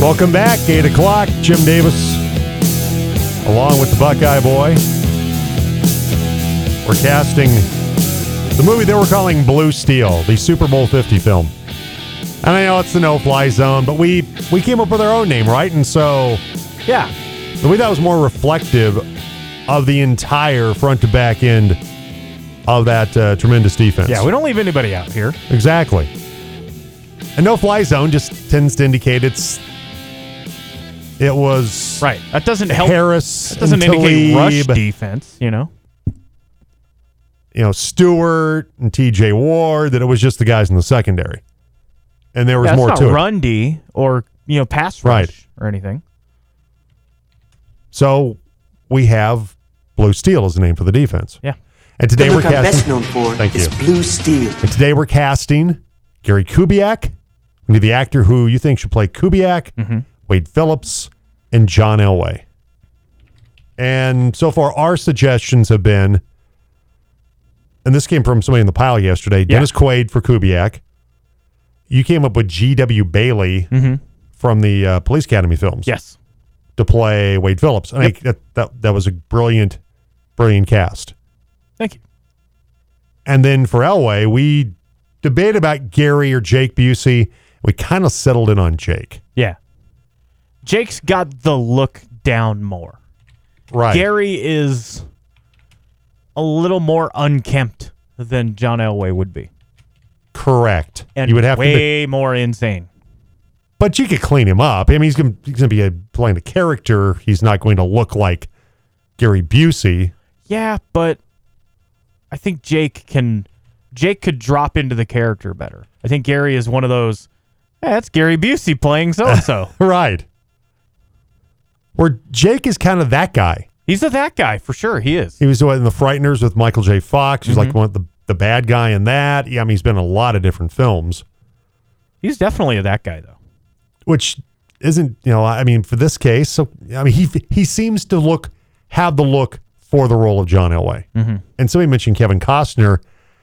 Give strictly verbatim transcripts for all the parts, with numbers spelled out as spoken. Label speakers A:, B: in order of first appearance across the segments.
A: Welcome back, eight o'clock. Jim Davis, along with the Buckeye Boy. We're casting the movie that we're calling Blue Steel, the Super Bowl fifty film. And I know it's the no-fly zone, but we, we came up with our own name, right? And so, yeah, we thought it was more reflective of the entire front-to-back end of that uh, tremendous defense.
B: Yeah, we don't leave anybody out here.
A: Exactly. A no-fly zone just tends to indicate it's it was
B: right. That doesn't help.
A: Harris.
B: That doesn't
A: and
B: indicate
A: Talib,
B: rush defense. You know.
A: You know, Stewart and T J Ward. That it was just the guys in the secondary, and there was
B: yeah,
A: more
B: it's
A: to
B: not
A: it.
B: Run D or you know pass rush
A: right.
B: or anything.
A: So we have Blue Steel as the name for the defense.
B: Yeah.
A: And today
C: the
A: we're
C: look I'm
A: casting.
C: best known for
A: Thank
C: is
A: you.
C: Blue Steel.
A: And today we're casting Gary Kubiak. We need the actor who you think should play Kubiak,
B: mm-hmm.
A: Wade Phillips, and John Elway. And so far, our suggestions have been, and this came from somebody in the pile yesterday,
B: yeah.
A: Dennis Quaid for Kubiak. You came up with G W. Bailey
B: mm-hmm.
A: from the uh, Police Academy films.
B: Yes.
A: To play Wade Phillips. I
B: yep.
A: think that, that, that was a brilliant, brilliant cast.
B: Thank you.
A: And then for Elway, we debated about Gary or Jake Busey. We kind of settled in on Jake.
B: Yeah. Jake's got the look down more.
A: Right.
B: Gary is a little more unkempt than John Elway would be.
A: Correct.
B: And
A: you would have
B: way
A: to be,
B: more insane.
A: But you could clean him up. I mean, he's going he's to be a, playing a character. He's not going to look like Gary Busey.
B: Yeah, but I think Jake can... Jake could drop into the character better. I think Gary is one of those, hey, that's Gary Busey playing so-and-so.
A: Right. Where Jake is kind of that guy.
B: He's a that guy, for sure. He is.
A: He was in The Frighteners with Michael J. Fox. He's mm-hmm. like one of the, the bad guy in that. Yeah, I mean, he's been in a lot of different films.
B: He's definitely a that guy, though.
A: Which isn't, you know, I mean, for this case, so I mean, he he seems to look, have the look for the role of John Elway.
B: Mm-hmm.
A: And somebody mentioned Kevin Costner.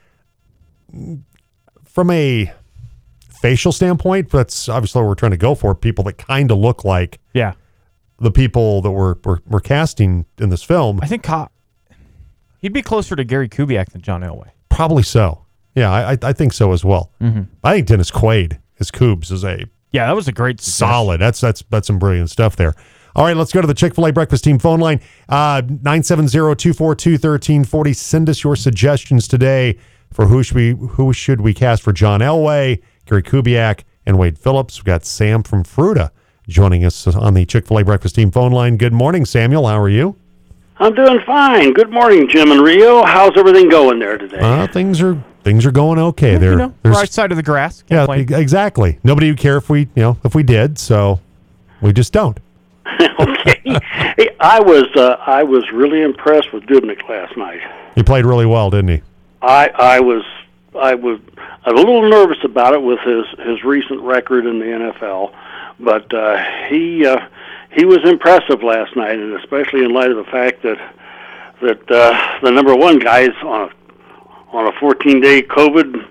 A: From a facial standpoint, that's obviously what we're trying to go for. People that kind of look like
B: yeah.
A: the people that we're, we're, we're casting in this film.
B: I think Co- he'd be closer to Gary Kubiak than John Elway.
A: Probably so. Yeah, I, I think so as well.
B: Mm-hmm.
A: I think Dennis Quaid as Coobs is a
B: yeah, that was a great suggestion.
A: Solid. That's that's that's some brilliant stuff there. All right, let's go to the Chick-fil-A Breakfast Team phone line. Uh, nine seven zero, two four two, one three four zero. Send us your suggestions today for who should we who should we cast for John Elway, Gary Kubiak, and Wade Phillips. We've got Sam from Fruita joining us on the Chick-fil-A Breakfast Team phone line. Good morning, Samuel. How are you?
D: I'm doing fine. Good morning, Jim and Rio. How's everything going there today?
A: Uh, things are things are going okay.
B: Yeah,
A: there,
B: you know, right side of the grass. Can't
A: yeah,
B: complain.
A: e- exactly. Nobody would care if we, you know, if we did. So we just don't.
D: Okay. Hey, I was uh, I was really impressed with Dubnyk last night.
A: He played really well, didn't he?
D: I I was I was a little nervous about it with his, his recent record in the N F L, but uh, he uh, he was impressive last night, and especially in light of the fact that that uh, the number one guy is on a on a fourteen day COVID.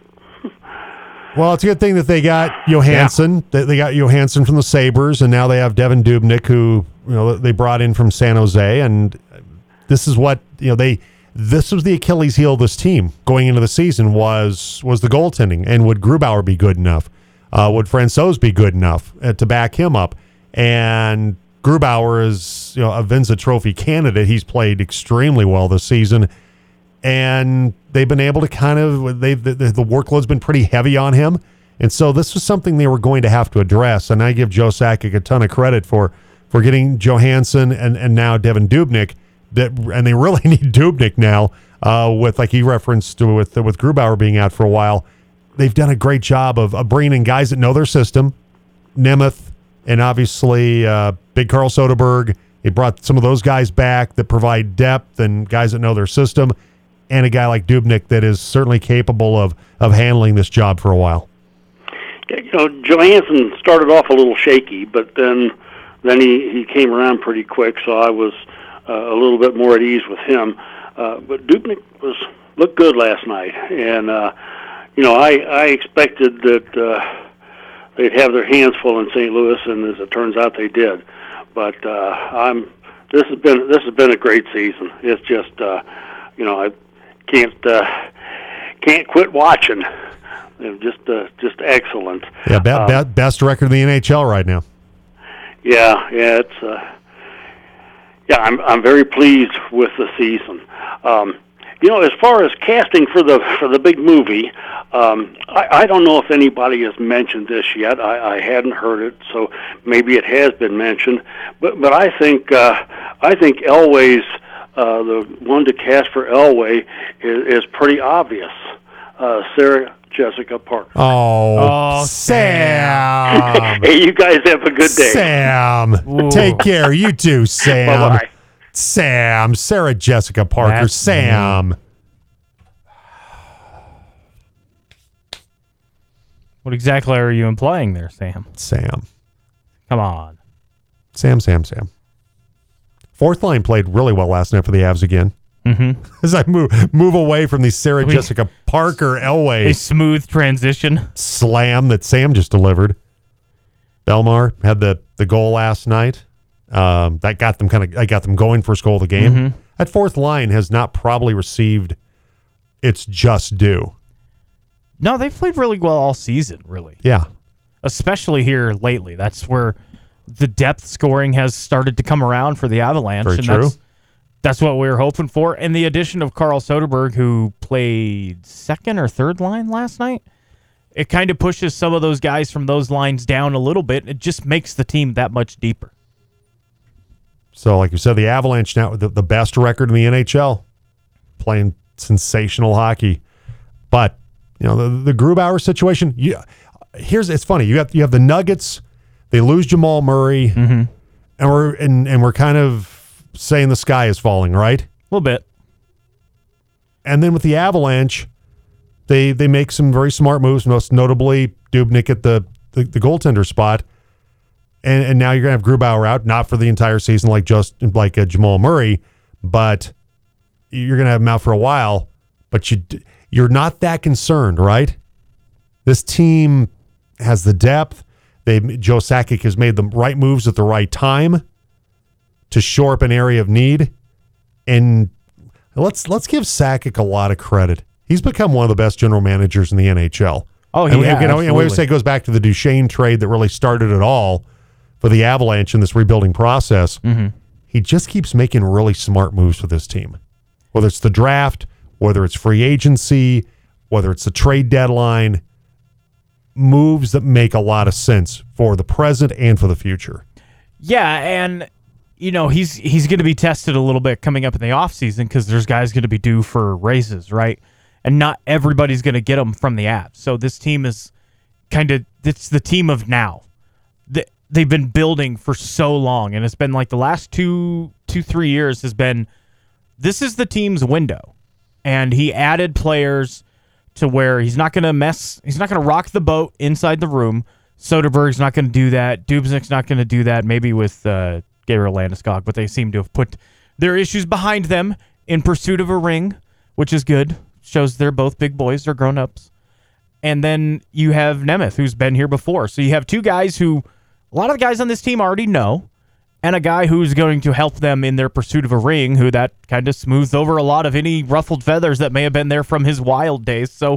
A: Well, it's a good thing that they got Johansson. Yeah. They, they got Johansson from the Sabres, and now they have Devin Dubnyk, who you know they brought in from San Jose. And this is what you know they. This was the Achilles heel of this team going into the season was was the goaltending, and would Grubauer be good enough? Uh, would Francouz be good enough uh, to back him up? And Grubauer is you know a Vezina Trophy candidate. He's played extremely well this season. And they've been able to kind of, they the, the workload's been pretty heavy on him. And so this was something they were going to have to address. And I give Joe Sakic a ton of credit for for getting Johansson and, and now Devin Dubnyk. That, and they really need Dubnyk now uh, with, like he referenced, to, with with Grubauer being out for a while. They've done a great job of, of bringing in guys that know their system. Nemeth and obviously uh, Big Carl Soderberg. They brought some of those guys back that provide depth and guys that know their system. And a guy like Dubnyk that is certainly capable of, of handling this job for a while.
D: Yeah, you know, Johansson started off a little shaky, but then then he, he came around pretty quick, so I was uh, a little bit more at ease with him. Uh, but Dubnyk was looked good last night, and uh, you know, I I expected that uh, they'd have their hands full in Saint Louis, and as it turns out, they did. But uh, I'm this has been this has been a great season. It's just uh, you know I can't uh, can't quit watching. You know, just uh, just excellent.
A: Yeah, be,
D: um,
A: be, best record in the N H L right now.
D: Yeah, yeah, it's uh, yeah. I'm I'm very pleased with the season. Um, you know, as far as casting for the for the big movie, um, I, I don't know if anybody has mentioned this yet. I, I hadn't heard it, so maybe it has been mentioned. But but I think uh, I think Elway's uh, the one to cast for Elway is, is pretty obvious. Uh, Sarah Jessica Parker.
A: Oh,
B: Oh,
A: Sam.
D: Hey, you guys have a good day.
A: Sam.
B: Ooh.
A: Take care. You too, Sam.
D: Bye-bye.
A: Sam. Sarah Jessica Parker.
B: That's
A: Sam.
B: What exactly are you implying there, Sam?
A: Sam.
B: Come on.
A: Sam, Sam, Sam. Fourth line played really well last night for the Avs again.
B: Mm-hmm.
A: As I move move away from the Sarah
B: We-
A: Jessica Parker
B: A
A: Elway
B: smooth transition.
A: slam that Sam just delivered. Belmar had the, the goal last night. Um, that got them kind of I got them going first goal of the game.
B: Mhm.
A: That fourth line has not probably received its just due.
B: No, they've played really well all season, really.
A: Yeah.
B: Especially here lately. That's where the depth scoring has started to come around for the Avalanche.
A: Very
B: and
A: true.
B: That's, that's what we were hoping for. And the addition of Carl Soderberg, who played second or third line last night, it kind of pushes some of those guys from those lines down a little bit. It just makes the team that much deeper.
A: So, like you said, the Avalanche now the, the best record in the N H L, playing sensational hockey. But you know the the Grubauer situation. You, here's it's funny. You have you have the Nuggets. They lose Jamal Murray,
B: Mm-hmm.
A: and we're and, and we're kind of saying the sky is falling, right?
B: A little bit.
A: And then with the Avalanche, they they make some very smart moves. Most notably, Dubnyk at the the, the goaltender spot. And and now you're gonna have Grubauer out, not for the entire season like just like uh, Jamal Murray, but you're gonna have him out for a while. But you you're not that concerned, right? This team has the depth. They Joe Sakic has made the right moves at the right time to shore up an area of need. And let's let's give Sakic a lot of credit. He's become one of the best general managers in the N H L.
B: Oh,
A: and,
B: yeah,
A: you know, and we
B: absolutely.
A: say it goes back to the Duchesne trade that really started it all for the Avalanche in this rebuilding process.
B: Mm-hmm.
A: He just keeps making really smart moves for this team. Whether it's the draft, whether it's free agency, whether it's the trade deadline, moves that make a lot of sense for the present and for the future.
B: Yeah, and you know, he's he's going to be tested a little bit coming up in the offseason because there's guys going to be due for raises, right? And not everybody's going to get them from the Avs. So this team is kind of it's the team of now. They, they've been building for so long, and it's been like the last two, two, three years has been this is the team's window. And he added players to where he's not going to mess, he's not going to rock the boat inside the room. Soderberg's not going to do that. Dubnyk's not going to do that, maybe with uh, Gabriel Landeskog, but they seem to have put their issues behind them in pursuit of a ring, which is good. Shows they're both big boys, they're grown-ups. And then you have Nemeth, who's been here before. So you have two guys who a lot of the guys on this team already know, and a guy who's going to help them in their pursuit of a ring, who that kind of smooths over a lot of any ruffled feathers that may have been there from his Wild days. So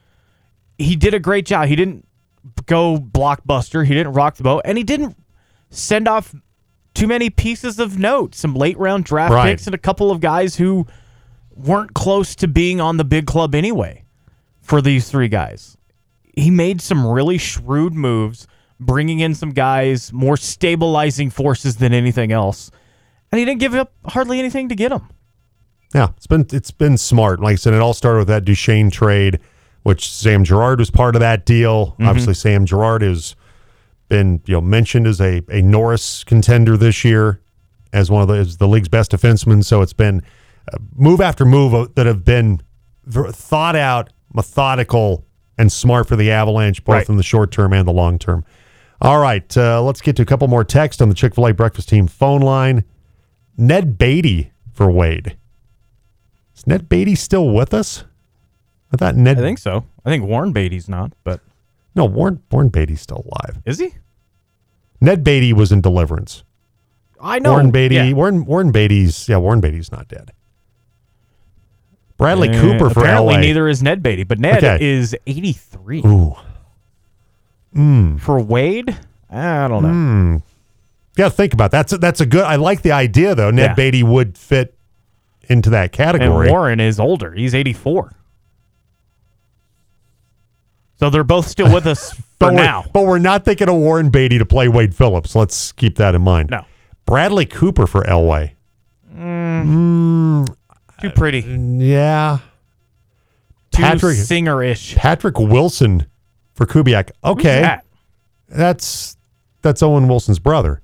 B: he did a great job. He didn't go blockbuster. He didn't rock the boat, and he didn't send off too many pieces of note. Some late-round draft
A: Right.
B: picks and a couple of guys who weren't close to being on the big club anyway for these three guys. He made some really shrewd moves, bringing in some guys, more stabilizing forces than anything else. And he didn't give up hardly anything to get them.
A: Yeah, it's been it's been smart. Like I said, it all started with that Duchesne trade, which Sam Girard was part of that deal.
B: Mm-hmm.
A: Obviously, Sam Girard has been you know mentioned as a, a Norris contender this year, as one of the as the league's best defensemen. So it's been uh, move after move that have been v- thought out, methodical, and smart for the Avalanche, both
B: Right.
A: in the short term and the long term. All right, uh, let's get to a couple more texts on the Chick-fil-A Breakfast Team phone line. Ned Beatty for Wade. Is Ned Beatty still with us? I thought Ned.
B: I think so. I think Warren Beatty's not, but
A: No, Warren Warren Beatty's still alive.
B: Is he?
A: Ned Beatty was in Deliverance.
B: I know.
A: Warren Beatty.
B: Yeah.
A: Warren Warren Beatty's. Yeah, Warren Beatty's not dead. Bradley
B: Uh,
A: Cooper for
B: apparently
A: L A.
B: neither is Ned Beatty, but Ned
A: Okay.
B: is eighty-three.
A: Ooh. Mm.
B: For Wade, I don't know.
A: Mm. You got to think about that. That's a, that's a good. I like the idea though. Ned
B: Yeah.
A: Beatty would fit into that
B: And
A: category.
B: Warren is older. He's eighty-four. So they're both still with us for
A: but
B: now.
A: We're, but we're not thinking of Warren Beatty to play Wade Phillips. Let's keep that in mind.
B: No.
A: Bradley Cooper for Elway. Mm,
B: Too pretty.
A: yeah.
B: Too
A: Patrick-
B: singer-ish.
A: Patrick Wilson for Kubiak. Okay.
B: Who's that?
A: That's that's Owen Wilson's brother.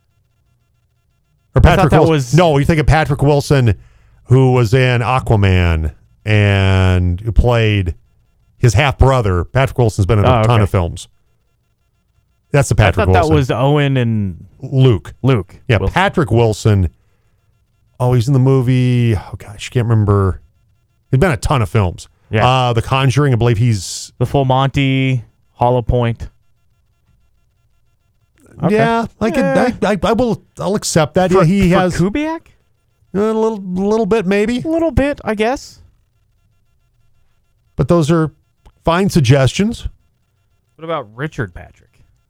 A: Or
B: I thought
A: Patrick
B: that
A: Wilson.
B: was-
A: No, you think of Patrick Wilson, who was in Aquaman and who played his half brother. Patrick Wilson's been in a
B: Oh,
A: ton
B: okay.
A: of films. That's the
B: I
A: Patrick
B: thought
A: Wilson.
B: that was Owen and
A: Luke.
B: Luke.
A: Yeah,
B: Wilson.
A: Patrick Wilson. Oh, he's in the movie. Oh gosh, can't remember. He's been in a ton of films.
B: Yeah.
A: Uh, The Conjuring. I believe he's.
B: The Full Monty, Hollow Point. Okay.
A: Yeah, I could.
B: Yeah.
A: I, I, I will. I'll accept that.
B: For,
A: yeah, he
B: for
A: has
B: Kubiak?
A: a little, little bit maybe.
B: A little bit, I guess.
A: But those are fine suggestions.
B: What about Richard Patrick?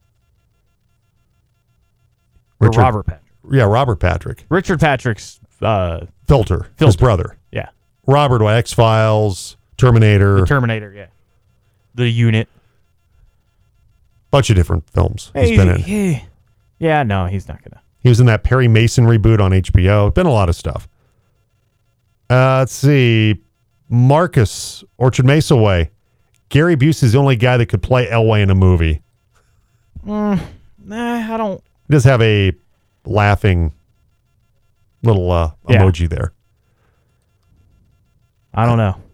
A: Richard-
B: or Robert Patrick?
A: Yeah, Robert Patrick.
B: Richard Patrick's, uh,
A: Filter, his
B: Filter.
A: brother.
B: yeah,
A: Robert, what, X-Files, Terminator,
B: the Terminator, yeah. The Unit.
A: bunch of different films he's
B: Hey,
A: been in.
B: he- yeah, no, he's not going to.
A: He was in that Perry Mason reboot on H B O. Been a lot of stuff. Uh, let's see. Marcus, Orchard Mesa Way. Gary Busey is the only guy that could play Elway in a movie.
B: Nah, I don't.
A: He does have a laughing little uh,
B: Yeah.
A: emoji there.
B: I don't know.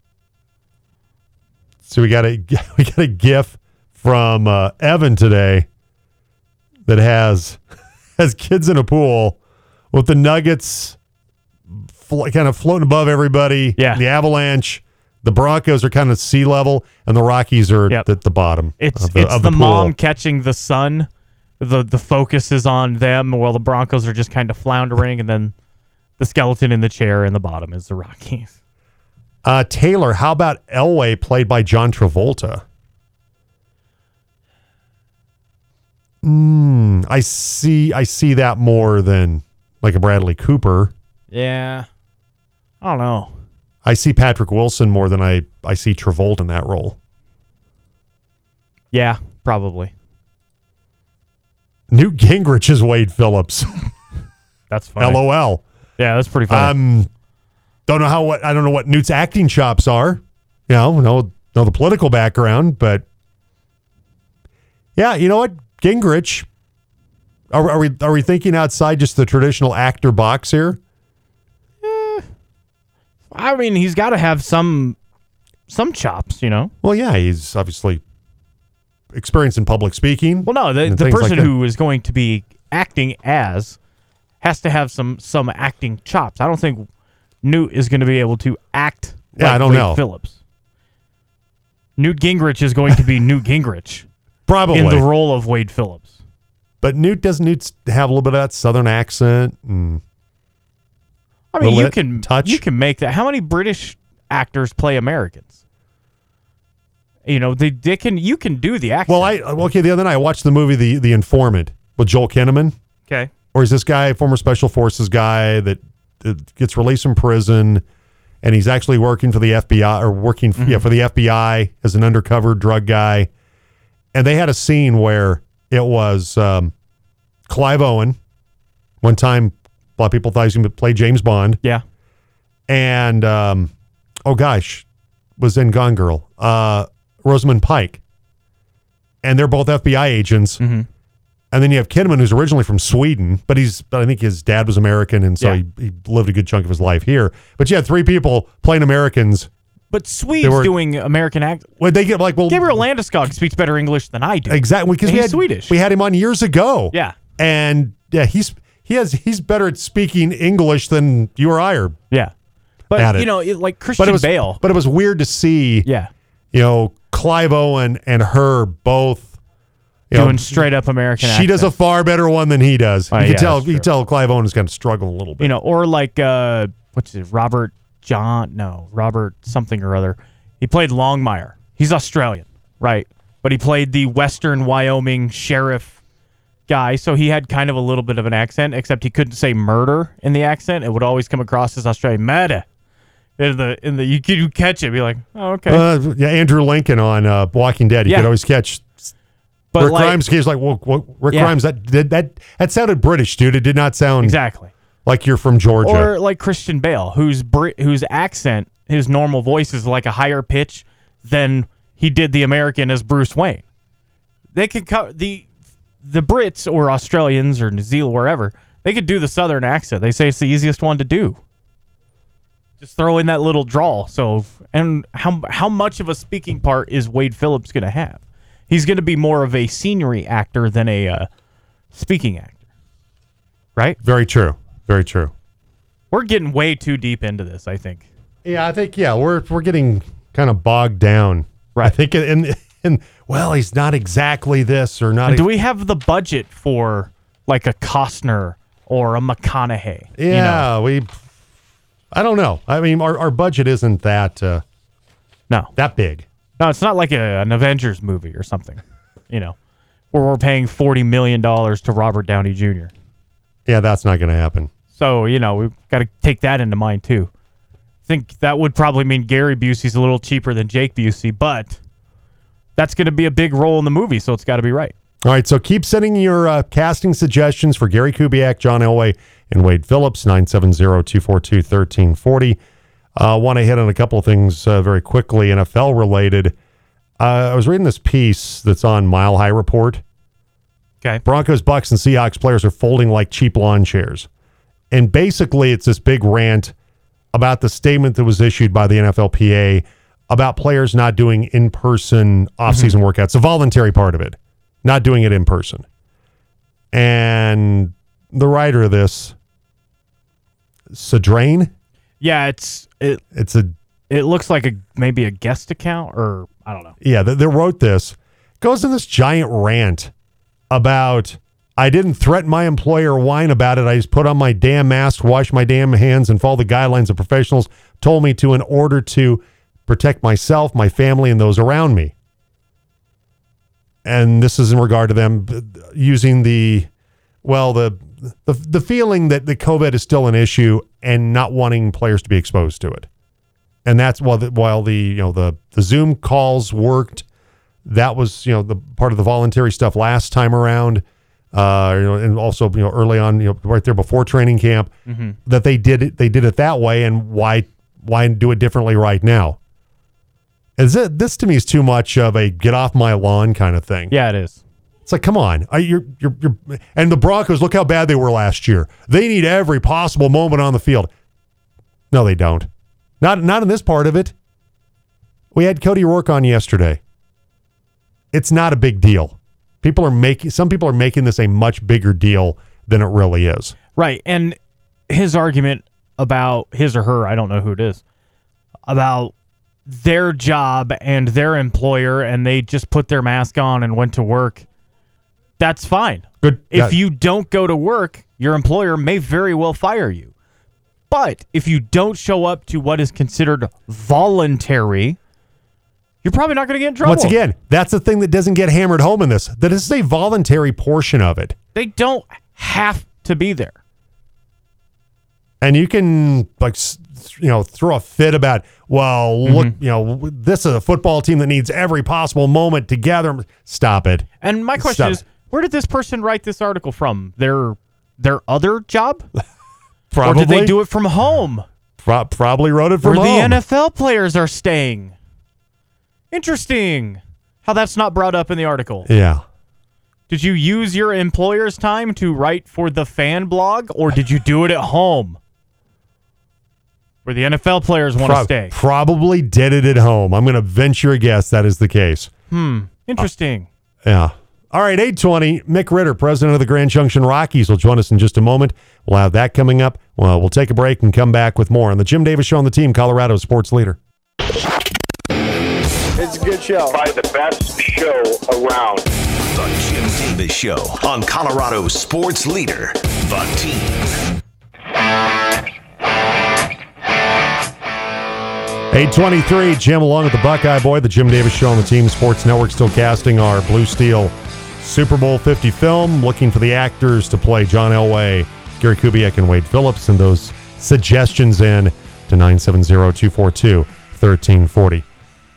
A: So we got a we got a GIF from uh, Evan today that has has kids in a pool with the Nuggets fl- kind of floating above everybody.
B: Yeah.
A: The Avalanche, the Broncos are kind of sea level, and the Rockies are
B: Yep.
A: at the bottom.
B: It's
A: of the,
B: it's
A: of
B: the,
A: the, pool.
B: mom catching the sun. The the focus is on them while the Broncos are just kind of floundering, and then the skeleton in the chair in the bottom is the Rockies.
A: Uh, Taylor, how about Elway played by John Travolta? Mm, I see. I see that more than like a Bradley Cooper.
B: Yeah. I don't know.
A: I see Patrick Wilson more than I, I see Travolta in that role.
B: Yeah, probably.
A: Newt Gingrich is Wade Phillips.
B: That's funny.
A: LOL.
B: Yeah, that's pretty funny.
A: Um, don't know how what I don't know what Newt's acting chops are. You know, know know the political background, but yeah, you know what, Gingrich. Are, are we are we thinking outside just the traditional actor box here?
B: I mean, he's got to have some some chops, you know.
A: Well, yeah, he's obviously experienced in public speaking.
B: Well, no, the,
A: and
B: the
A: things like
B: person
A: that.
B: who is going to be acting as has to have some some acting chops. I don't think Newt is going to be able to act
A: Yeah,
B: like
A: I don't
B: Wade
A: know.
B: Phillips. Newt Gingrich is going to be Newt Gingrich
A: Probably,
B: in the role of Wade Phillips.
A: but Newt doesn't Newt have a little bit of that Southern accent. And
B: I mean,
A: Will
B: you
A: it
B: can
A: touch?
B: you can make that. How many British actors play Americans? You know, they, they can you can do the accent.
A: well, I okay. The other night I watched the movie The The Informant with Joel Kinnaman.
B: okay.
A: Or is this guy, former special forces guy that, that gets released from prison, and he's actually working for the F B I or working
B: Mm-hmm.
A: yeah for the F B I as an undercover drug guy. And they had a scene where it was um, Clive Owen. One time, a lot of people thought he was going to play James Bond,
B: Yeah.
A: and um, oh gosh, was in Gone Girl, uh, Rosamund Pike, and they're both F B I agents.
B: Mm-hmm.
A: And then you have Kinnaman, who's originally from Sweden, but he's but I think his dad was American, and so
B: Yeah.
A: he, he lived a good chunk of his life here. But you had three people playing Americans.
B: But Swedes
A: They were-
B: doing American act.
A: When they get like, well,
B: Gabriel Landeskog speaks better English than I do.
A: exactly because
B: And
A: we
B: he's
A: had
B: Swedish.
A: we had him on years ago.
B: Yeah.
A: and yeah, he's he has he's better at speaking English than you or I are.
B: Yeah. But
A: At it.
B: you know, it, like Christian
A: But it was
B: Bale.
A: but it was weird to see.
B: yeah.
A: You know, Clive Owen and her both you
B: doing
A: know,
B: straight up American.
A: She does a far better one than he does.
B: Oh,
A: you
B: yeah,
A: can tell.
B: that's
A: You can
B: true.
A: tell Clive Owen is going to struggle a little bit.
B: You know, or like uh, what's it? Robert John? No, Robert something or other. He played Longmire. He's Australian, right? But he played the Western Wyoming sheriff guy, so he had kind of a little bit of an accent, except he couldn't say murder in the accent. It would always come across as Australian. Murder. In the in the you could you catch it, be like, oh, okay.
A: Uh, yeah, Andrew Lincoln on uh, Walking Dead. You
B: Yeah.
A: could always catch.
B: But
A: Rick
B: like,
A: Grimes. He's like, well, what, Rick
B: Yeah.
A: Grimes. That did that. That sounded British, dude. It did not sound
B: exactly.
A: like you're from Georgia.
B: Or like Christian Bale, whose Brit, whose accent, his normal voice is like a higher pitch than he did the American as Bruce Wayne. They could co- the the Brits or Australians or New Zealand, wherever, they could do the Southern accent. They say it's the easiest one to do. Just throw in that little drawl. So, and how how much of a speaking part is Wade Phillips going to have? He's going to be more of a scenery actor than a uh, speaking actor, right?
A: Very true. Very true.
B: We're getting way too deep into this, I think.
A: Yeah, I think yeah, we're we're getting kind of bogged down.
B: Right.
A: I think in in well, he's not exactly this or not.
B: And do we have the budget for like a Costner or a McConaughey?
A: Yeah,
B: you know?
A: we. I don't know. I mean, our our budget isn't that uh,
B: No.
A: that big.
B: No, it's not like a, an Avengers movie or something, you know, where we're paying forty million dollars to Robert Downey Junior
A: Yeah, that's not going to happen.
B: So, you know, we've got to take that into mind, too. I think that would probably mean Gary Busey's a little cheaper than Jake Busey, but that's going to be a big role in the movie, so it's got to be right.
A: All right, so keep sending your uh, casting suggestions for Gary Kubiak, John Elway, and Wade Phillips, nine seven zero, two four two, one three four zero. I uh, want to hit on a couple of things uh, very quickly, N F L-related. Uh, I was reading this piece that's on Mile High Report.
B: Okay.
A: Broncos, Bucks, and Seahawks players are folding like cheap lawn chairs. And basically, it's this big rant about the statement that was issued by the N F L P A about players not doing in-person off-season mm-hmm. workouts, the voluntary part of it, not doing it in person. And the writer of this, Sadrain?
B: Yeah, it's it.
A: It's a
B: It looks like a maybe a guest account, or I don't know.
A: Yeah, they, they wrote this. Goes in this giant rant about, I didn't threaten my employer or whine about it. I just put on my damn mask, wash my damn hands, and follow the guidelines of professionals told me to in order to protect myself, my family, and those around me. And this is in regard to them using the, well, the the, the feeling that the COVID is still an issue and not wanting players to be exposed to it. And that's while the, while the you know the, the Zoom calls worked, that was you know the part of the voluntary stuff last time around, uh, you know, and also you know early on, you know, right there before training camp, mm-hmm. that they did it they did it that way, and why why do it differently right now? Is it this to me is too much of a get off my lawn kind of thing?
B: Yeah, it is.
A: It's like, come on, I, you're you're you're, and the Broncos, look how bad they were last year. They need every possible moment on the field. No, they don't. Not not in this part of it. We had Cody Rourke on yesterday. It's not a big deal. People are making some people are making this a much bigger deal than it really is.
B: Right. And his argument about his or her, I don't know who it is, about their job and their employer, and they just put their mask on and went to work. That's fine.
A: Good.
B: If you don't go to work, your employer may very well fire you. But if you don't show up to what is considered voluntary, you're probably not going to get in trouble.
A: Once again, that's the thing that doesn't get hammered home in this. That this is a voluntary portion of it.
B: They don't have to be there.
A: And you can, like, you know, throw a fit about, well, mm-hmm. look, you know, this is a football team that needs every possible moment to gather. Stop it.
B: And my question
A: Stop
B: is,
A: it.
B: where did this person write this article from? Their their other job?
A: Probably.
B: Or did they do it from home?
A: Pro- probably wrote it from
B: where
A: home.
B: the N F L players are staying. Interesting. How that's not brought up in the article.
A: Yeah.
B: Did you use your employer's time to write for the fan blog, or did you do it at home? Where the N F L players want to
A: Pro-
B: stay.
A: Probably did it at home. I'm going to venture a guess that is the case.
B: Hmm. Interesting.
A: Uh, yeah. All right, eight twenty, Mick Ritter, president of the Grand Junction Rockies, will join us in just a moment. We'll have that coming up. Well, we'll take a break and come back with more on the Jim Davis Show on the Team, Colorado Sports Leader.
C: It's a good show.
E: Probably the best show around.
F: The Jim Davis Show on Colorado's sports leader, The Team.
A: eight twenty-three, Jim along with the Buckeye Boy, the Jim Davis Show on the Team Sports Network, still casting our Blue Steel Super Bowl fifty film, looking for the actors to play John Elway, Gary Kubiak, and Wade Phillips. Send those suggestions in to nine seven zero, two four two, one three four zero.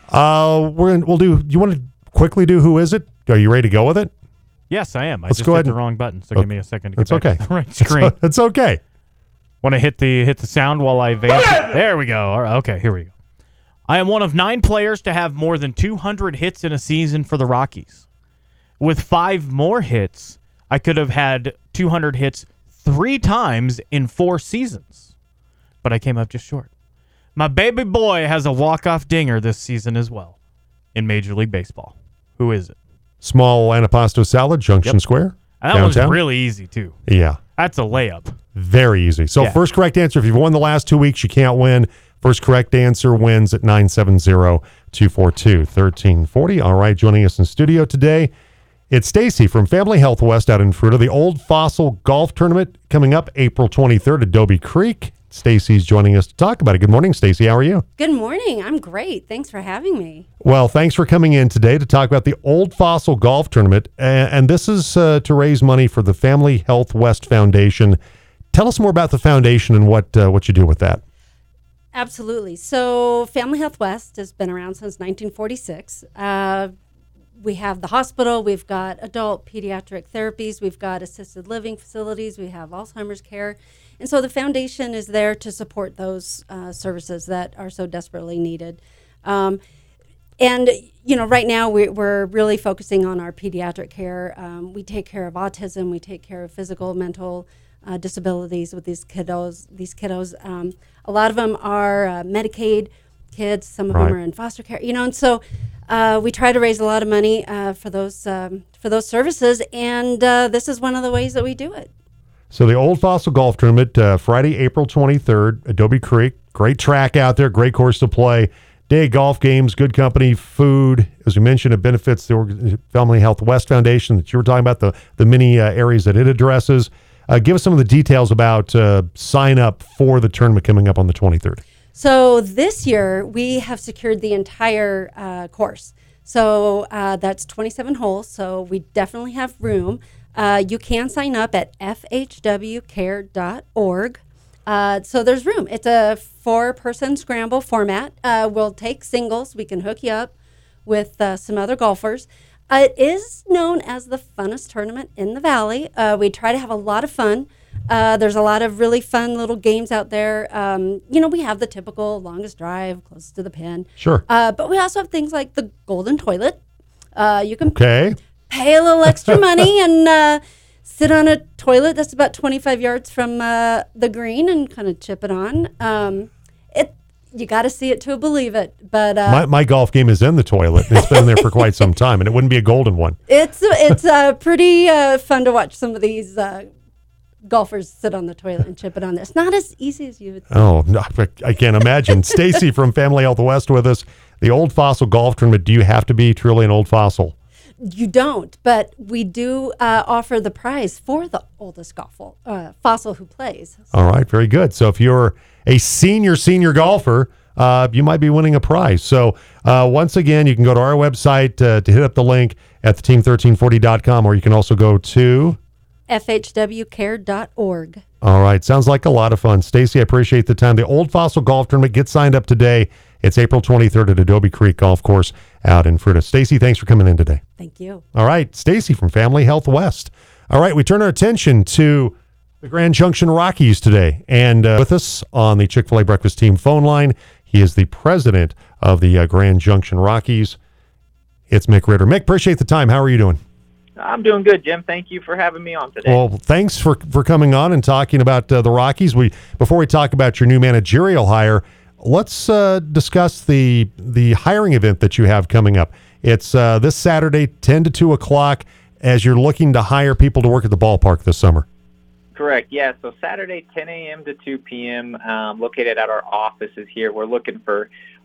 A: Uh, we're gonna, we'll do, you want to quickly do Who Is It? Are you ready to go with it?
B: Yes, I am. I
A: Let's
B: just
A: go
B: hit
A: ahead
B: the wrong button, so give me a second to get
A: It's
B: back
A: okay.
B: to the right screen.
A: It's okay.
B: Want to hit the hit the sound while I advance? There we go. All right, okay, here we go. I am one of nine players to have more than two hundred hits in a season for the Rockies. With five more hits, I could have had two hundred hits three times in four seasons, but I came up just short. My baby boy has a walk-off dinger this season as well in Major League Baseball. Who is it?
A: Small antipasto salad, Junction
B: Yep.
A: Square.
B: And that
A: downtown.
B: one's really easy, too.
A: Yeah.
B: That's a layup.
A: Very easy. So
B: Yeah.
A: first correct answer, if you've won the last two weeks, you can't win. First correct answer wins at nine seven zero, two four two, one three four zero. All right, joining us in studio today, it's Stacy from Family Health West out in Fruita. The Old Fossil Golf Tournament coming up April twenty-third at Adobe Creek. Stacy's joining us to talk about it. Good morning, Stacy. How are you?
G: Good morning. I'm great. Thanks for having me.
A: Well, thanks for coming in today to talk about the Old Fossil Golf Tournament. And, and this is uh, to raise money for the Family Health West Foundation. Tell us more about the foundation and what uh, what you do with that.
G: Absolutely. So Family Health West has been around since nineteen forty-six. Uh, we have the hospital. We've got adult pediatric therapies. We've got assisted living facilities. We have Alzheimer's care. And so the foundation is there to support those uh, services that are so desperately needed. Um, and, you know, right now we, we're really focusing on our pediatric care. Um, we take care of autism. We take care of physical, mental uh, disabilities with these kiddos. These kiddos, um, a lot of them are uh, Medicaid kids. Some of
A: Right.
G: them are in foster care. You know, and so uh, we try to raise a lot of money uh, for those um, for those services. And uh, this is one of the ways that we do it.
A: So the Old Fossil Golf Tournament, uh, Friday, April twenty-third, Adobe Creek. Great track out there, great course to play. Day of golf games, good company, food. As we mentioned, it benefits the Org- Family Health West Foundation that you were talking about, the, the many uh, areas that it addresses. Uh, give us some of the details about uh, sign up for the tournament coming up on the twenty-third.
G: So this year we have secured the entire uh, course. So uh, that's twenty-seven holes. So we definitely have room. Uh, you can sign up at f h w care dot org. Uh, so there's room. It's a four-person scramble format. Uh, we'll take singles. We can hook you up with uh, some other golfers. Uh, it is known as the funnest tournament in the Valley. Uh, we try to have a lot of fun. Uh, there's a lot of really fun little games out there. Um, you know, we have the typical longest drive, closest to the pin.
A: Sure.
G: Uh, but we also have things like the golden toilet. Uh, you can
A: Okay.
G: pay a little extra money and uh, sit on a toilet that's about twenty-five yards from uh, the green and kind of chip it on. Um, it you got to see it to believe it. But uh,
A: My, my golf game is in the toilet. It's been there for quite some time, and it wouldn't be a golden one.
G: it's it's uh, pretty uh, fun to watch some of these uh, golfers sit on the toilet and chip it on there. It's not as easy as you would think.
A: Oh, no, I can't imagine. Stacy from Family Health West with us. The Old Fossil Golf Tournament, do you have to be truly an Old Fossil?
G: You don't, but we do uh, offer the prize for the oldest golfer, uh, fossil who plays.
A: All right, very good. So if you're a senior, senior golfer, uh, you might be winning a prize. So uh, once again, you can go to our website uh, to hit up the link at the team thirteen forty dot com, or you can also go to
G: f h w care dot org.
A: All right, sounds like a lot of fun. Stacy, I appreciate the time. The Old Fossil Golf Tournament, get signed up today. It's April twenty-third at Adobe Creek Golf Course out in Fruita. Stacy, thanks for coming in today.
G: Thank you.
A: All right, Stacy from Family Health West. All right, we turn our attention to the Grand Junction Rockies today. And uh, with us on the Chick-fil-A Breakfast Team phone line, he is the president of the uh, Grand Junction Rockies. It's Mick Ritter. Mick, appreciate the time. How are you doing?
C: I'm doing good, Jim. Thank you for having me on today.
A: Well, thanks for, for coming on and talking about uh, the Rockies. We Before we talk about your new managerial hire, let's uh, discuss the the hiring event that you have coming up. It's uh, this Saturday, ten to two o'clock, as you're looking to hire people to work at the ballpark this summer.
C: Correct, yeah. So Saturday, ten a.m. to two p.m., um, located at our offices here. We're looking for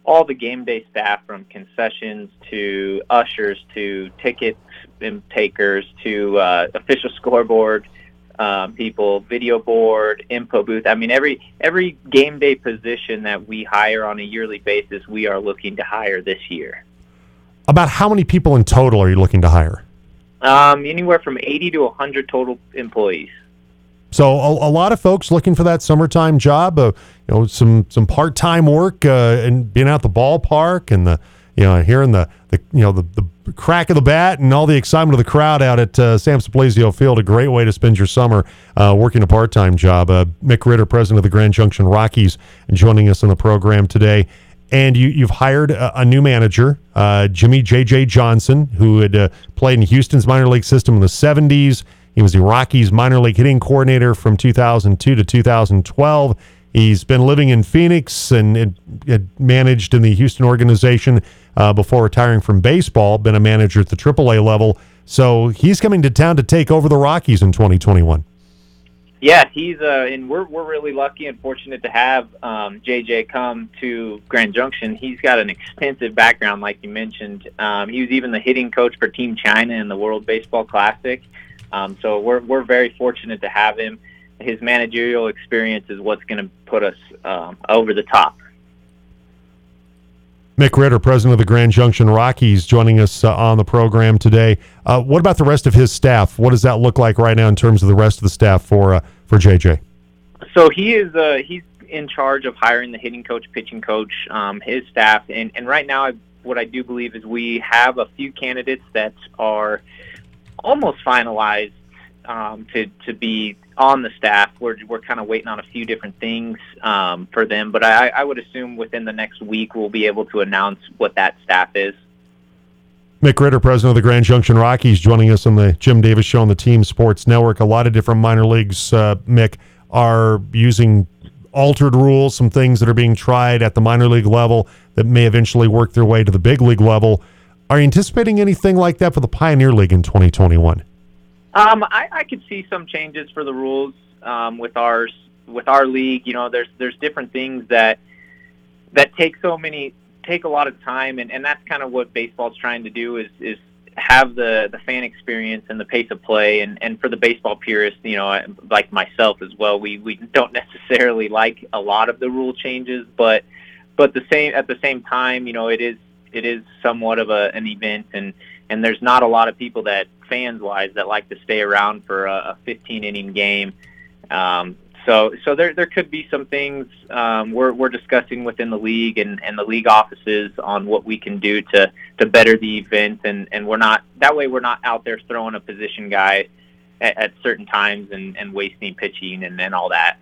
C: all the game day staff, from concessions to ushers to ticket takers to uh, official scoreboard um, people, video board, info booth. I mean, every every game day position that we hire on a yearly basis, we are looking to hire this year.
A: About how many people in total are you looking to hire?
C: Um, anywhere from eighty to one hundred total employees.
A: So a, a lot of folks looking for that summertime job, uh, you know, some some part-time work uh, and being out the ballpark and the, you know, hearing the, the you know, the, the crack of the bat and all the excitement of the crowd out at uh, Samson Blasio Field. A great way to spend your summer uh, working a part-time job. Uh, Mick Ritter, president of the Grand Junction Rockies, joining us on the program today. And you, you've hired a, a new manager, uh, Jimmy J J Johnson, who had uh, played in Houston's minor league system in the seventies. He was the Rockies minor league hitting coordinator from two thousand two to two thousand twelve. He's been living in Phoenix and, and, and managed in the Houston organization uh, before retiring from baseball, been a manager at the triple A level. So he's coming to town to take over the Rockies in twenty twenty-one.
C: Yeah, he's uh, and we're we're really lucky and fortunate to have um, J J come to Grand Junction. He's got an extensive background, like you mentioned. Um, he was even the hitting coach for Team China in the World Baseball Classic. Um, so we're we're very fortunate to have him. His managerial experience is what's going to put us um, over the top.
A: Mick Ritter, president of the Grand Junction Rockies, joining us uh, on the program today. Uh, what about the rest of his staff? What does that look like right now in terms of the rest of the staff for uh, for J J?
C: So he is uh, he's in charge of hiring the hitting coach, pitching coach, um, his staff, and and right now I, what I do believe is we have a few candidates that are almost finalized um, to to be on the staff. We're we're kind of waiting on a few different things um, for them, but I, I would assume within the next week we'll be able to announce what that staff is.
A: Mick Ritter, president of the Grand Junction Rockies, joining us on the Jim Davis Show on the Team Sports Network. A lot of different minor leagues, uh, Mick, are using altered rules, some things that are being tried at the minor league level that may eventually work their way to the big league level. Are you anticipating anything like that for the Pioneer League in twenty twenty-one?
C: Um, I, I could see some changes for the rules um, with ours, with our league. You know, there's there's different things that that take so many take a lot of time, and, and that's kind of what baseball's trying to do is is have the, the fan experience and the pace of play. And, and for the baseball purists, you know, like myself as well, we, we don't necessarily like a lot of the rule changes, but but the same at the same time, you know, it is it is somewhat of a an event, and and there's not a lot of people that fans wise that like to stay around for a, a fifteen inning game. Um, so so there there could be some things um, we're we're discussing within the league and, and the league offices on what we can do to, to better the event, and, and we're not that way we're not out there throwing a position guy at, at certain times and, and wasting pitching and, and all that.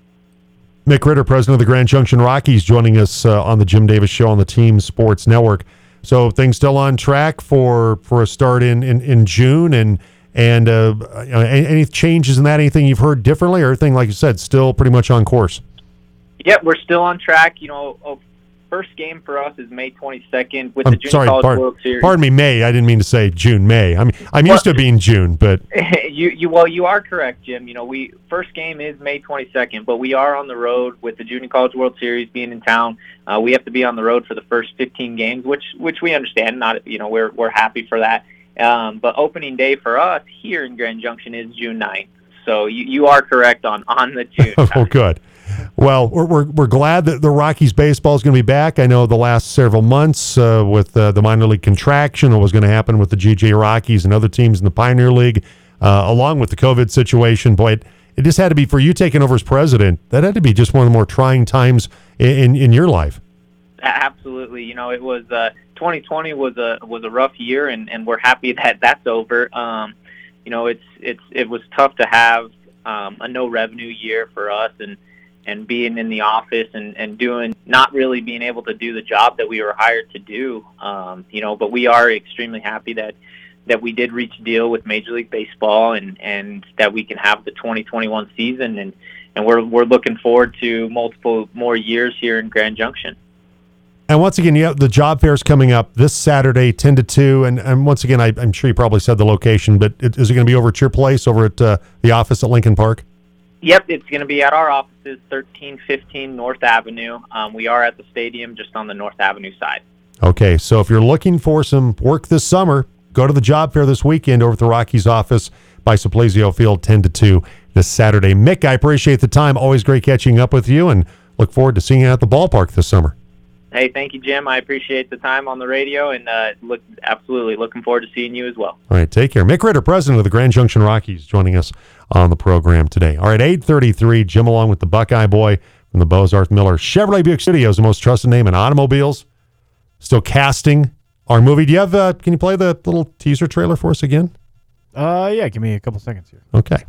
A: Mick Ritter, president of the Grand Junction Rockies, joining us uh, on the Jim Davis Show on the Team Sports Network. So things still on track for, for a start in, in, in June, and and uh, you know, any, any changes in that? Anything you've heard differently, or everything, like you said, still pretty much on course?
C: Yep, we're still on track. You know, oh, first game for us is May twenty-second with
A: I'm
C: the Junior
A: sorry,
C: College
A: pardon,
C: World Series.
A: Pardon me, May. I didn't mean to say June, May. I mean, I'm
C: well,
A: used to it being June, but
C: you you well, you are correct, Jim. You know, we first game is May twenty-second, but we are on the road with the Junior College World Series being in town. Uh, we have to be on the road for the first fifteen games, which which we understand. Not you know, we're we're happy for that. Um, but opening day for us here in Grand Junction is June ninth. So you, you are correct on, on the June.
A: Oh, good. Well, we're, we're we're glad that the Rockies baseball is going to be back. I know the last several months uh, with uh, the minor league contraction, what was going to happen with the G J Rockies and other teams in the Pioneer League, uh, along with the COVID situation. Boy, it, it just had to be, for you taking over as president, that had to be just one of the more trying times in, in, in your life.
C: Absolutely. You know, it was uh, twenty twenty was a was a rough year, and, and we're happy that that's over. Um, you know, it's it's it was tough to have um, a no revenue year for us, and and being in the office and, and doing not really being able to do the job that we were hired to do. Um, you know, but we are extremely happy that that we did reach a deal with Major League Baseball, and, and that we can have the twenty twenty-one season, and, and we're we're looking forward to multiple more years here in Grand Junction.
A: And once again, you have the job fair's coming up this Saturday, ten to two. And, and once again, I, I'm sure you probably said the location, but it, is it going to be over at your place, over at uh, the office at Lincoln Park?
C: Yep, it's going to be at our offices, thirteen fifteen North Avenue. Um, we are at the stadium just on the North Avenue side.
A: Okay, so if you're looking for some work this summer, go to the job fair this weekend over at the Rockies office by Suplesio Field, ten to two this Saturday. Mick, I appreciate the time. Always great catching up with you, and look forward to seeing you at the ballpark this summer.
C: Hey, thank you, Jim. I appreciate the time on the radio, and uh, look, absolutely looking forward to seeing you as well.
A: All right, take care. Mick Ritter, president of the Grand Junction Rockies, joining us on the program today. All right, eight thirty-three, Jim along with the Buckeye Boy from the Bozarth Miller Chevrolet Buick Studios, the most trusted name in automobiles. Still casting our movie. Do you have, uh, can you play the little teaser trailer for us again?
B: Uh, yeah, give me a couple seconds here.
A: Okay.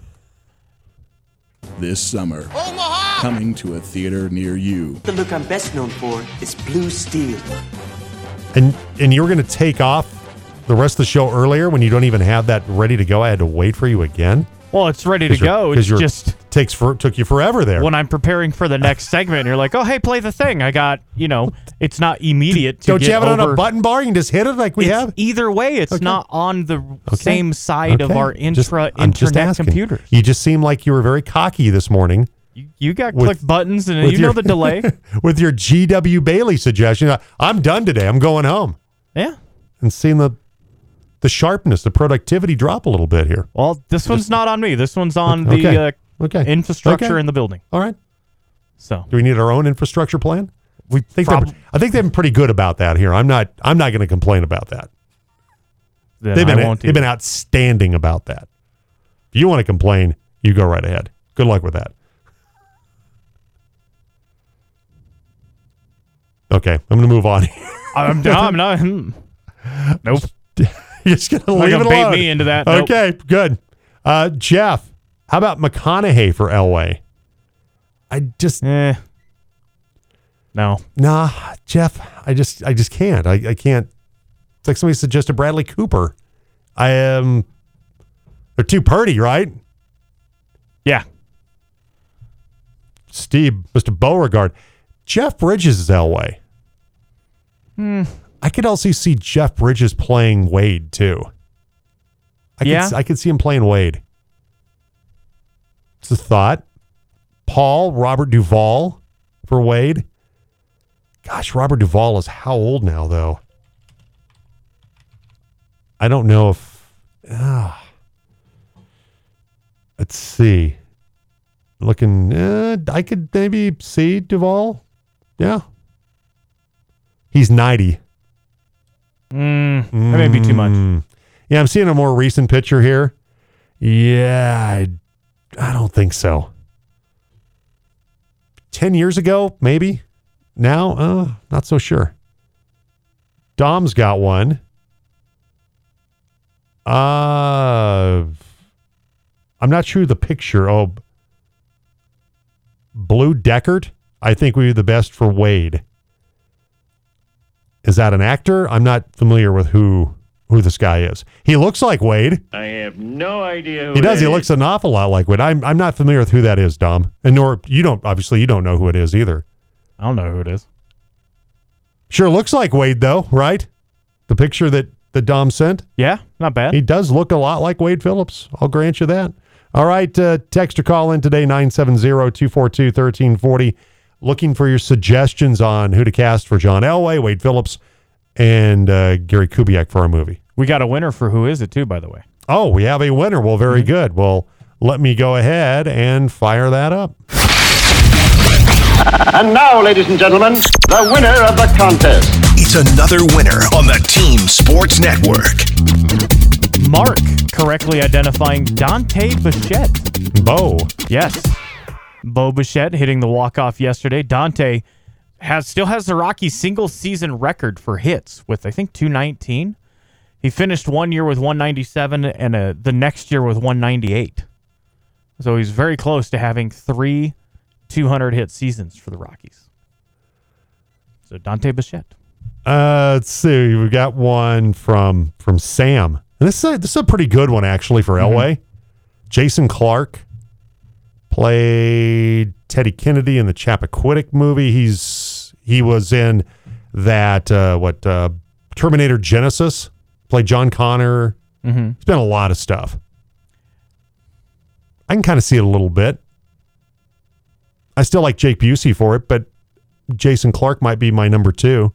H: This summer, Omaha! Coming to a theater near you.
I: The look I'm best known for is Blue Steel.
A: And and you were going to take off the rest of the show earlier when you don't even have that ready to go. I had to wait for you again.
B: Well, it's ready to go. It's just
A: takes for took you forever there.
B: When I'm preparing for the next segment, you're like, "Oh, hey, play the thing." I got, you know, it's not immediate. To
A: don't
B: get
A: you have it
B: over.
A: on a button bar? You can just hit it like we
B: it's
A: have.
B: Either way, it's
A: okay.
B: not on the
A: okay.
B: same side
A: okay.
B: of our intra
A: just, I'm just
B: internet
A: asking.
B: computers.
A: You just seem like you were very cocky this morning.
B: You, you got
A: with,
B: click buttons, and you
A: your,
B: know the delay.
A: With your G W Bailey suggestion, I'm done today. I'm going home.
B: Yeah,
A: and seeing the. The sharpness, the productivity drop a little bit here.
B: Well, this one's not on me. This one's on
A: okay.
B: the uh,
A: okay.
B: infrastructure
A: okay.
B: in the building.
A: All right.
B: So,
A: do we need our own infrastructure plan?
B: We
A: think
B: prob-
A: I think they've been pretty good about that here. I'm not. I'm not going to complain about that.
B: Then
A: they've been.
B: I won't
A: they've been outstanding about that. If you want to complain, you go right ahead. Good luck with that. Okay, I'm going to move on.
B: I'm, no, I'm not. Nope.
A: You're just going to leave
B: gonna
A: it
B: bait
A: alone.
B: me into that. Nope.
A: Okay, good. Uh, Jeff, how about McConaughey for Elway? I just
B: eh. No.
A: Nah, Jeff, I just I just can't. I, I can't. It's like somebody suggested Bradley Cooper. I am. Um, they're too purdy, right?
B: Yeah.
A: Steve, Mister Beauregard. Jeff Bridges is Elway.
B: Hmm.
A: I could also see Jeff Bridges playing Wade too. I
B: yeah.
A: could, I could see him playing Wade. It's a thought. Paul, Robert Duvall for Wade. Gosh, Robert Duvall is how old now, though? I don't know if... Uh, let's see. Looking... Uh, I could maybe see Duvall. Yeah. He's ninety.
B: Mm, that may be too much.
A: Mm. Yeah, I'm seeing a more recent picture here. Yeah, I, I don't think so. Ten years ago, maybe. Now, uh, not so sure. Dom's got one. Uh, I'm not sure the picture. Oh, Blue Deckard. I think would be the best for Wade. Is that an actor? I'm not familiar with who who this guy is. He looks like Wade.
J: I have no idea who
A: he does.
J: that
A: He
J: is.
A: looks an awful lot like Wade. I'm I'm not familiar with who that is, Dom. And nor you don't obviously you don't know who it is either.
B: I don't know who it is.
A: Sure looks like Wade though, right? The picture that, that Dom sent?
B: Yeah, not bad.
A: He does look a lot like Wade Phillips. I'll grant you that. All right, uh, text or call in today, nine seven zero, two four two, one three four zero. Looking for your suggestions on who to cast for John Elway, Wade Phillips, and uh, Gary Kubiak for our movie.
B: We got a winner for Who Is It, too, by the way.
A: Oh, we have a winner. Well, very mm-hmm. good. Well, let me go ahead and fire that up.
K: And now, ladies and gentlemen, the winner of the contest.
F: It's another winner on the Team Sports Network.
B: Mark correctly identifying Dante Bichette.
A: Bo.
B: Yes. Bo Bichette hitting the walk-off yesterday. Dante has still has the Rockies single-season record for hits with, I think, two nineteen. He finished one year with one ninety-seven and uh, the next year with one ninety-eight. So he's very close to having three two hundred hit seasons for the Rockies. So Dante Bichette.
A: Uh, let's see. We got one from from Sam. And this is a, this is a pretty good one, actually, for mm-hmm. Elway. Jason Clarke played Teddy Kennedy in the Chappaquiddick movie. He's he was in that uh, what uh, Terminator Genesis. Played John Connor.
B: Mm-hmm.
A: He's been in a lot of stuff. I can kind of see it a little bit. I still like Jake Busey for it, but Jason Clark might be my number two.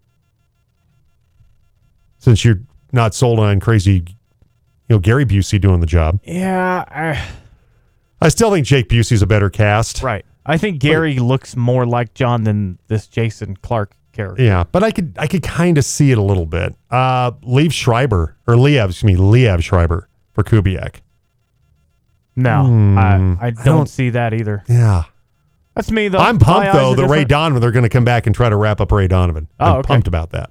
A: Since you're not sold on crazy, you know, Gary Busey doing the job.
B: Yeah. I,
A: I still think Jake Busey's a better cast.
B: Right. I think Gary but, looks more like John than this Jason Clark character.
A: Yeah, but I could I could kind of see it a little bit. Uh, Liev Schreiber, or Liev, excuse me, Liev Schreiber for Kubiak.
B: No,
A: Hmm,
B: I, I, don't
A: I don't
B: see that either.
A: Yeah.
B: That's me, though.
A: I'm pumped,
B: My
A: though,
B: eyes are
A: that Ray
B: different.
A: Donovan, they're going to come back and try to wrap up Ray Donovan.
B: Oh,
A: I'm
B: okay.
A: pumped about that.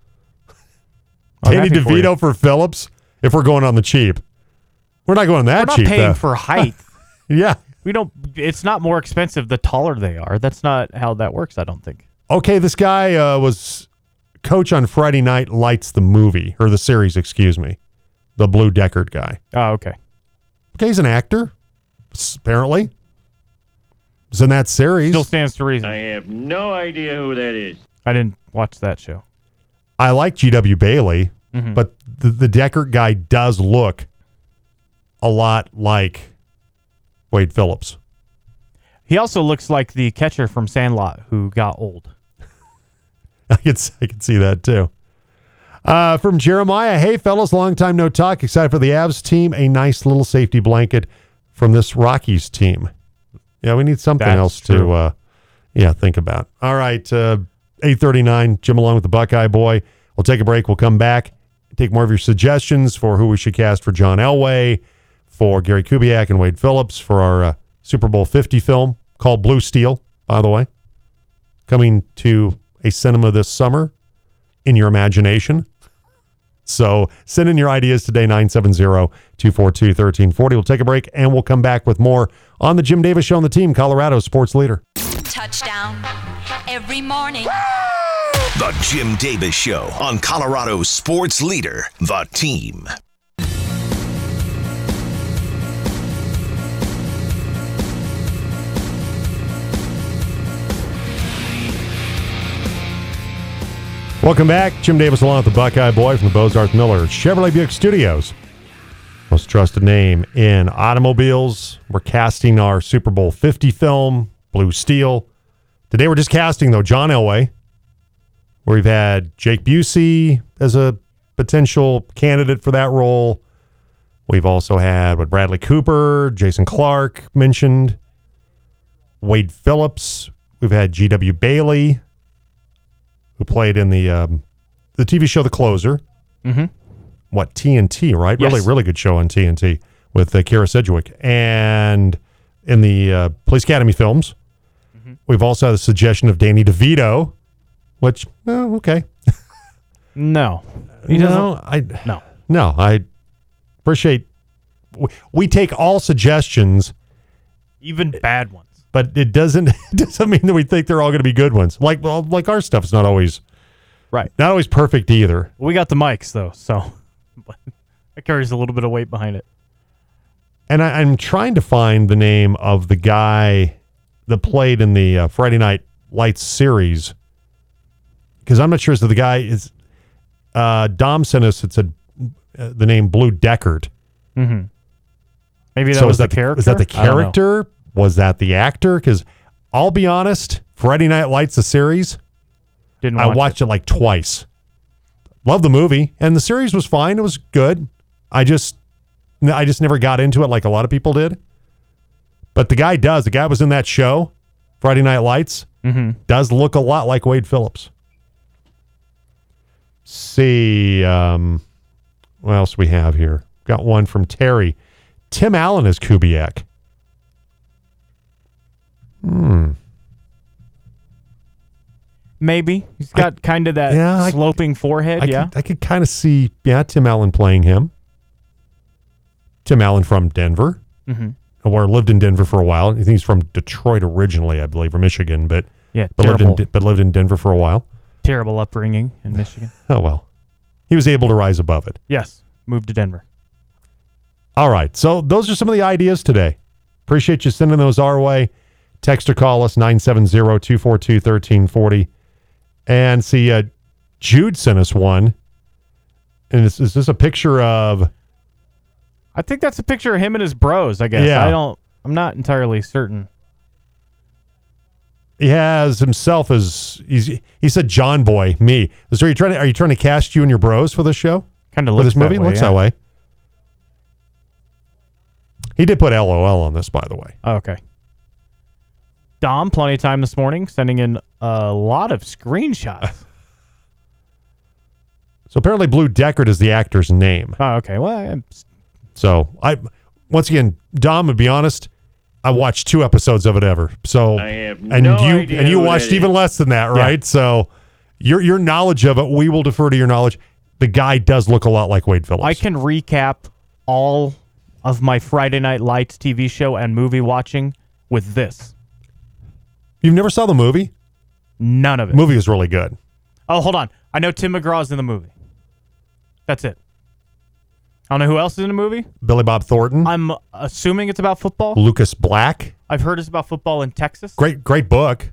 B: I'm
A: Danny
B: happy for
A: DeVito
B: you.
A: for, Phillips, if we're going on the cheap. We're not going that
B: We're not
A: cheap,
B: paying
A: though.
B: for height.
A: Yeah.
B: We don't. It's not more expensive the taller they are. That's not how that works, I don't think.
A: Okay, this guy uh, was coach on Friday Night Lights, the movie, or the series, excuse me. The Blue Deckard guy.
B: Oh, okay.
A: Okay, he's an actor, apparently. He's in that series.
B: Still stands to reason.
J: I have no idea who that is.
B: I didn't watch that show.
A: I like G W. Bailey,
B: Mhm.
A: but the, the Deckard guy does look a lot like Wade Phillips.
B: He also looks like the catcher from Sandlot who got old.
A: I can, I can see that too. Uh, from Jeremiah, hey fellas, long time no talk. Excited for the Avs team. A nice little safety blanket from this Rockies team. Yeah, we need something
B: That's
A: else
B: true.
A: to, uh, yeah, think about. All right, uh, eight thirty-nine, Jim along with the Buckeye Boy. We'll take a break. We'll come back, take more of your suggestions for who we should cast for John Elway, for Gary Kubiak and Wade Phillips, for our uh, Super Bowl fifty film called Blue Steel, by the way, coming to a cinema this summer in your imagination. So send in your ideas today, nine seven zero, two four two, one three four zero. We'll take a break, and we'll come back with more on the Jim Davis Show on the team, Colorado sports leader.
L: Touchdown every morning.
F: The Jim Davis Show on Colorado sports leader, The Team.
A: Welcome back. Jim Davis along with the Buckeye Boy from the Bozarth Miller Chevrolet Buick Studios. Most trusted name in automobiles. We're casting our Super Bowl fifty film, Blue Steel. Today we're just casting, though, John Elway. Where we've had Jake Busey as a potential candidate for that role. We've also had what Bradley Cooper, Jason Clark mentioned. Wade Phillips. We've had G W. Bailey, who played in the um, the T V show The Closer.
B: Mm-hmm.
A: What, T N T, right?
B: Yes.
A: Really, really good show on T N T with uh, Kara Sedgwick. And in the uh, Police Academy films, mm-hmm. we've also had a suggestion of Danny DeVito, which, oh, okay.
B: No. He
A: no,
B: doesn't.
A: I,
B: No.
A: no, I appreciate, we, we take all suggestions,
B: Even bad ones.
A: but it doesn't it doesn't mean that we think they're all going to be good ones. Like, well, like our stuff is not always
B: Right.
A: not always perfect either.
B: We got the mics, though, so that carries a little bit of weight behind it.
A: And I, I'm trying to find the name of the guy that played in the uh, Friday Night Lights series, because I'm not sure if the guy is. Uh, Dom sent us. It said uh, the name Blue Deckard.
B: Mm-hmm. Maybe that
A: so
B: was
A: is
B: the
A: that the,
B: character.
A: was that the
B: I don't know.
A: character? Was that the actor? Because I'll be honest, Friday Night Lights, the series,
B: Didn't
A: I
B: watch
A: watched it. it like twice. Love the movie, and the series was fine. It was good. I just, I just never got into it like a lot of people did. But the guy does. The guy was in that show, Friday Night Lights.
B: Mm-hmm.
A: Does look a lot like Wade Phillips. See, um, what else we have here? Got one from Terry. Tim Allen is Kubiak. Hmm.
B: Maybe. He's got kind of that
A: yeah, I-
B: sloping forehead,
A: I
B: yeah?
A: could, I could kind of see, yeah, Tim Allen playing him. Tim Allen from Denver,
B: Mm-hmm.
A: or lived in Denver for a while. I think he's from Detroit originally, I believe, or Michigan, but
B: Yeah,
A: but lived
B: terrible,
A: in but lived in Denver for a while.
B: terrible upbringing in Michigan.
A: Oh well, he was able to rise above it.
B: Yes, moved to Denver.
A: All right, so those are some of the ideas today. Appreciate you sending those our way. Text or call us nine seven zero, two four two, one three four zero. And see, uh, Jude sent us one. And is, is this a picture of
B: I think that's a picture of him and his bros, I guess.
A: Yeah.
B: I don't, I'm not entirely certain.
A: He has himself as, he's, he said, John Boy, me. So are you trying to, are you trying to cast you and your bros for this show?
B: Kind of
A: For
B: looks
A: this movie?
B: that way,
A: looks
B: yeah.
A: that way. He did put L O L on this, by the way.
B: Oh, okay. Dom, plenty of time this morning, sending in a lot of screenshots.
A: So apparently Blue Deckard is the actor's name.
B: Oh, okay. Well, I'm,
A: So I, once again, Dom, to be honest, I watched two episodes of it ever. So
J: I have
A: and
J: no
A: you
J: idea
A: and you
J: who
A: watched
J: that
A: even
J: is.
A: less than that, right?
B: Yeah.
A: So your your knowledge of it, we will defer to your knowledge. The guy does look a lot like Wade Phillips.
B: I can recap all of my Friday Night Lights T V show and movie watching with this.
A: You've never saw the movie?
B: None of it.
A: The movie is really good.
B: Oh, hold on. I know Tim McGraw's in the movie. That's it. I don't know who else is in the movie.
A: Billy Bob Thornton,
B: I'm assuming it's about football.
A: Lucas Black.
B: I've heard it's about football in Texas.
A: Great, great book.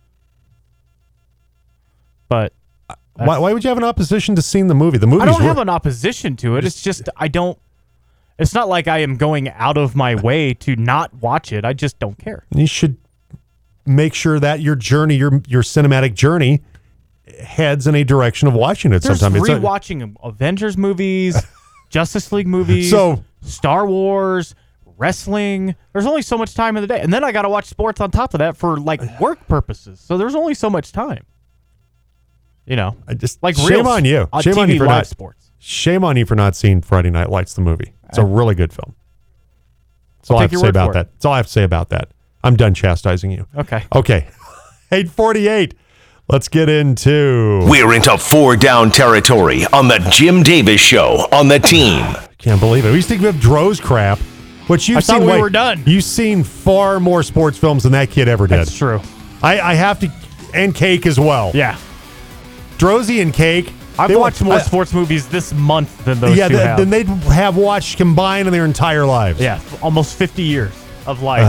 B: But
A: Why, why would you have an opposition to seeing the movie? The movie.
B: I don't have an opposition to it. It's just I don't. It's not like I am going out of my way to not watch it. I just don't care.
A: You should make sure that your journey, your your cinematic journey, heads in a direction of watching it.
B: There's
A: Sometimes it's a-
B: rewatching Avengers movies, Justice League movies,
A: So-
B: Star Wars, wrestling. There's only so much time in the day, and then I got to watch sports on top of that for like work purposes. So there's only so much time. You know,
A: I just
B: like
A: shame
B: real
A: on you.
B: uh,
A: Shame
B: T V
A: on you for
B: live
A: not.
B: sports.
A: Shame on you for not seeing Friday Night Lights, the movie. It's a really good film. That's all
B: I'll
A: I
B: take
A: have to
B: your
A: say
B: word
A: about
B: for it.
A: that. That's all I have to say about that. I'm done chastising you.
B: Okay.
A: Okay. eight forty-eight. Let's get into.
F: We're into four down territory on the Jim Davis Show on the team.
A: Can't believe it. We used to give Droz crap, which you've
B: I thought
A: seen.
B: we
A: way-
B: were done.
A: You've seen far more sports films than that kid ever did.
B: That's true.
A: I, I have to, and Cake as well.
B: Yeah.
A: Drozy and Cake.
B: I've
A: they
B: watched
A: were-
B: more
A: I-
B: sports movies this month than those
A: yeah,
B: two
A: th-
B: have.
A: than they'd have watched combined in their entire lives.
B: Yeah, almost fifty years of life.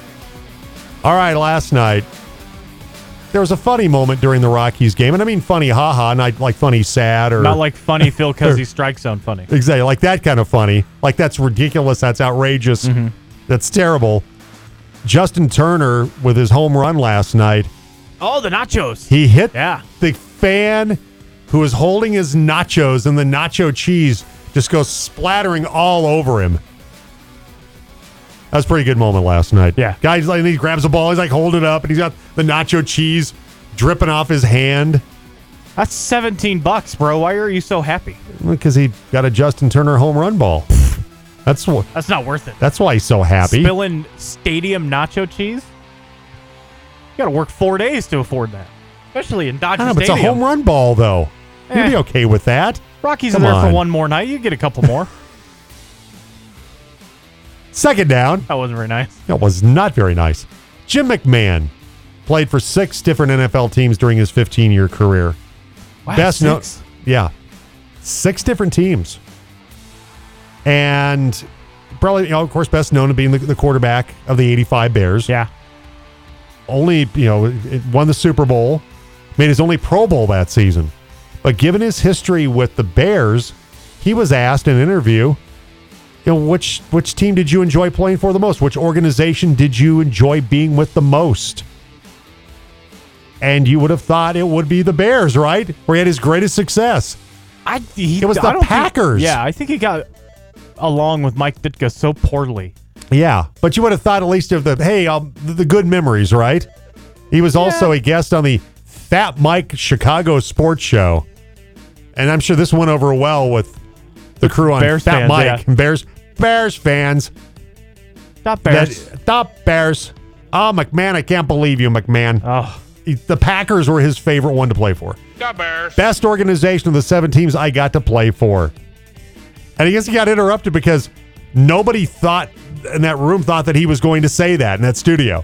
A: All right, last night, there was a funny moment during the Rockies game. And I mean funny, haha, not like funny, sad, or
B: Not like funny Phil Cuzzy strike zone funny.
A: exactly like that kind of funny. Like that's ridiculous. That's outrageous.
B: Mm-hmm.
A: That's terrible. Justin Turner with his home run last night.
B: Oh, the nachos.
A: He hit
B: Yeah.
A: the fan who was holding his nachos, and the nacho cheese just goes splattering all over him. That was a pretty good moment last night.
B: Yeah.
A: Guys, like, he grabs the ball, he's like holding it up, and he's got the nacho cheese dripping off his hand
B: That's seventeen bucks, bro. Why are you so happy?
A: because he got a Justin Turner home run ball. That's wh-
B: That's not worth it.
A: that's why he's so happy.
B: Spilling stadium nacho cheese? You got to work four days to afford that, especially in Dodger
A: I know, but it's a
B: Stadium.
A: home run ball, though. You'd
B: Eh.
A: be okay with that.
B: Rockies
A: Come
B: are there
A: on.
B: for one more night. You get a couple more.
A: Second down.
B: That wasn't very nice.
A: That was not very nice. Jim McMahon played for six different N F L teams during his fifteen-year career.
B: Wow,
A: Best known,
B: six?
A: yeah, six different teams, and probably, you know, of course, best known to being the, the quarterback of the eighty-five Bears.
B: Yeah.
A: Only, you know, it won the Super Bowl, made his only Pro Bowl that season. But given his history with the Bears, he was asked in an interview, you know, which which team did you enjoy playing for the most? Which organization did you enjoy being with the most? And you would have thought it would be the Bears, right? Where he had his greatest success.
B: I, he,
A: It was
B: I
A: the
B: don't think-
A: Packers.
B: yeah, I think he got along with Mike Ditka so poorly.
A: Yeah, but you would have thought at least of the, hey, um, the, the good memories, right? He was also a guest on the Fat Mike Chicago Sports Show. And I'm sure this went over well with the crew on
B: Bears
A: Fat
B: fans,
A: Mike.
B: yeah.
A: And Bears, Bears fans.
B: Not Bears.
A: That, stop Bears. Oh, McMahon, I can't believe you, McMahon.
B: Oh.
A: He- the Packers were his favorite one to play for.
E: Got Bears.
A: Best organization of the seven teams I got to play for. And I guess he got interrupted because nobody thought in that room thought that he was going to say that in that studio.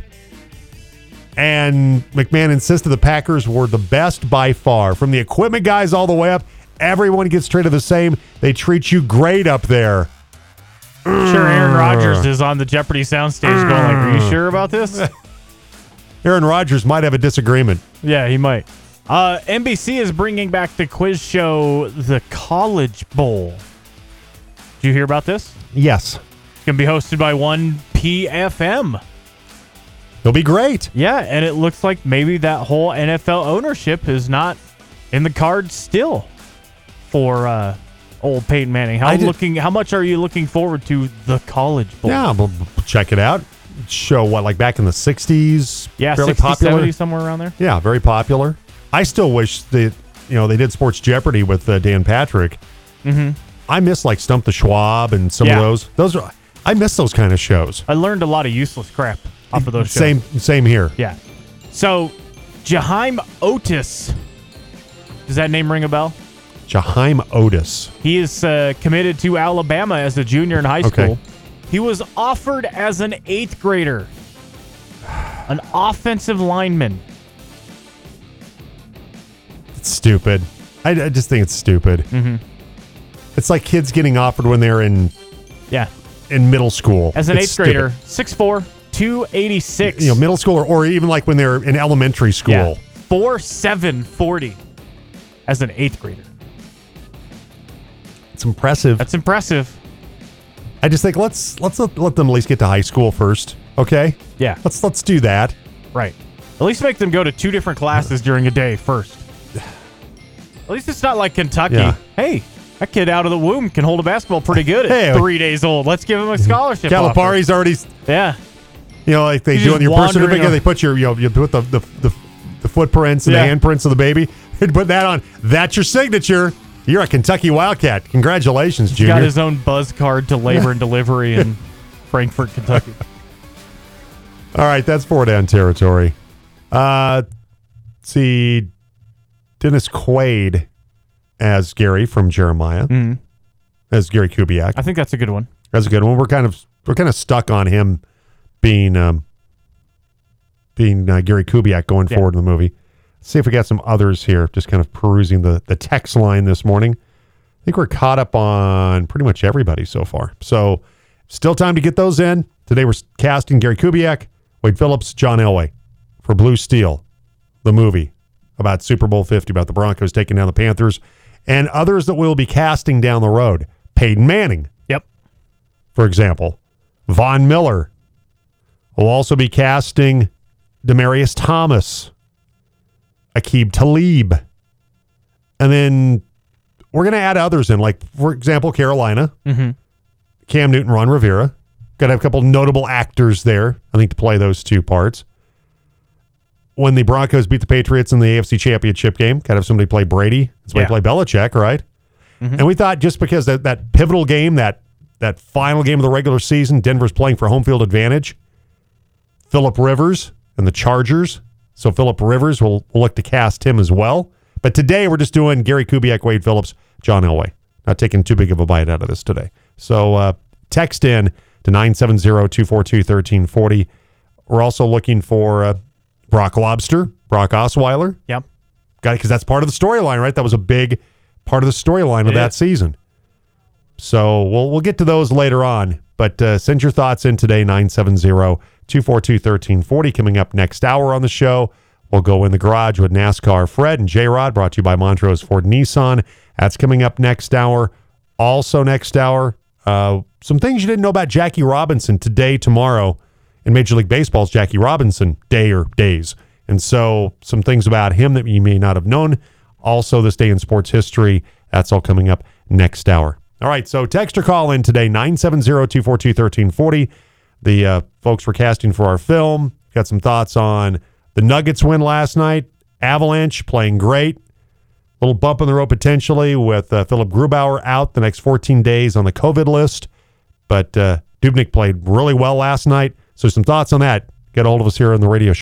A: And McMahon insisted the Packers were the best by far. From the equipment guys all the way up, everyone gets treated the same. They treat you great up there.
B: Sure, Aaron Rodgers is on the Jeopardy soundstage going like, are you sure about this?
A: Aaron Rodgers might have a disagreement.
B: Yeah, he might. Uh, N B C is bringing back the quiz show, The College Bowl. Did you hear about this?
A: Yes.
B: It's going to be hosted by one P F M.
A: It'll be great.
B: Yeah, and it looks like maybe that whole N F L ownership is not in the cards still for uh, old Peyton Manning. How looking? How much are you looking forward to the College Bowl?
A: Yeah, we'll check it out. Show what, like back in the sixties?
B: Yeah,
A: fairly
B: sixties,
A: popular.
B: seventies, somewhere around there.
A: Yeah, very popular. I still wish that, you know, they did Sports Jeopardy with uh, Dan Patrick.
B: Mm-hmm.
A: I miss like Stump the Schwab and some
B: Yeah.
A: of those. Those are I miss those kind of shows.
B: I learned a lot of useless crap off of those shows.
A: Same, same here.
B: Yeah. So, Jaheim Otis. Does that name ring a bell?
A: Jaheim Otis.
B: He is uh, committed to Alabama as a junior in high
A: Okay.
B: school. He was offered as an eighth grader, an offensive lineman.
A: It's stupid. I, I just think it's stupid.
B: Mm-hmm.
A: It's like kids getting offered when they're in
B: Yeah.
A: in middle school.
B: As an
A: It's
B: eighth
A: stupid.
B: grader, six foot four, two eighty-six.
A: You know, middle school, or, or even like when they're in elementary school.
B: Yeah. four seven forty as an eighth grader.
A: It's impressive.
B: That's impressive.
A: I just think let's let's let, let them at least get to high school first. Okay?
B: Yeah.
A: Let's let's do that.
B: Right. At least make them go to two different classes during a day first. At least it's not like Kentucky.
A: Yeah.
B: Hey, that kid out of the womb can hold a basketball pretty good at
A: Hey,
B: three days old. Let's give him a scholarship offer.
A: Calipari's already,
B: Yeah.
A: you know, like they
B: He's
A: do
B: just
A: on your birth
B: wandering
A: certificate,
B: on-
A: they put your, you know, you put the the, the, the footprints and
B: Yeah.
A: the handprints of the baby. They put that on. That's your signature. You're a Kentucky Wildcat. Congratulations,
B: He's
A: Junior.
B: got his own buzz card to labor and delivery in Frankfort, Kentucky.
A: All right, that's four down territory. Uh, let's see, Dennis Quaid as Gary from Jeremiah,
B: Mhm.
A: as Gary Kubiak.
B: I think that's a good one.
A: That's a good one. We're kind of we're kind of stuck on him being um, being uh, Gary Kubiak going
B: Yeah.
A: forward in the movie. Let's see if we got some others here. Just kind of perusing the the text line this morning. I think we're caught up on pretty much everybody so far. So still time to get those in. Today we're casting Gary Kubiak, Wade Phillips, John Elway for Blue Steel, the movie about Super Bowl fifty, about the Broncos taking down the Panthers, and others that we'll be casting down the road. Peyton Manning,
B: Yep.
A: for example. Von Miller. We'll also be casting Demaryius Thomas, Aqib Talib. And then we're going to add others in, like, for example, Carolina,
B: Mm-hmm.
A: Cam Newton, Ron Rivera. Got to have a couple notable actors there, I think, to play those two parts. When the Broncos beat the Patriots in the A F C Championship game, got to have somebody play Brady, somebody
B: Yeah.
A: play Belichick, right?
B: Mm-hmm.
A: And we thought just because that, that pivotal game, that that final game of the regular season, Denver's playing for home field advantage. Phillip Rivers and the Chargers. So Phillip Rivers, will we'll look to cast him as well. But today we're just doing Gary Kubiak, Wade Phillips, John Elway. Not taking too big of a bite out of this today. So uh, text in to nine seven zero, two four two, one three four zero. We're also looking for uh, Brock Lobster, Brock Osweiler.
B: Yep.
A: Got it, because that's part of the storyline, right? That was a big part of the storyline of
B: It
A: that
B: is.
A: season. So we'll we'll get to those later on. But uh, send your thoughts in today, nine seven zero, two four two, one three four zero. Coming up next hour on the show, we'll go in the garage with NASCAR Fred and J-Rod, brought to you by Montrose Ford Nissan. That's coming up next hour. Also next hour, uh, some things you didn't know about Jackie Robinson today, tomorrow. In Major League Baseball's Jackie Robinson day or days. And so some things about him that you may not have known. Also this day in sports history. That's all coming up next hour. All right, so text or call in today, nine seven zero, two four two, one three four zero. The uh, folks we're casting for our film got some thoughts on the Nuggets win last night. Avalanche playing great. Little bump in the road potentially with uh, Philip Grubauer out the next fourteen days on the COVID list. But uh, Dubnyk played really well last night. So some thoughts on that. Get a hold of us here on the radio show.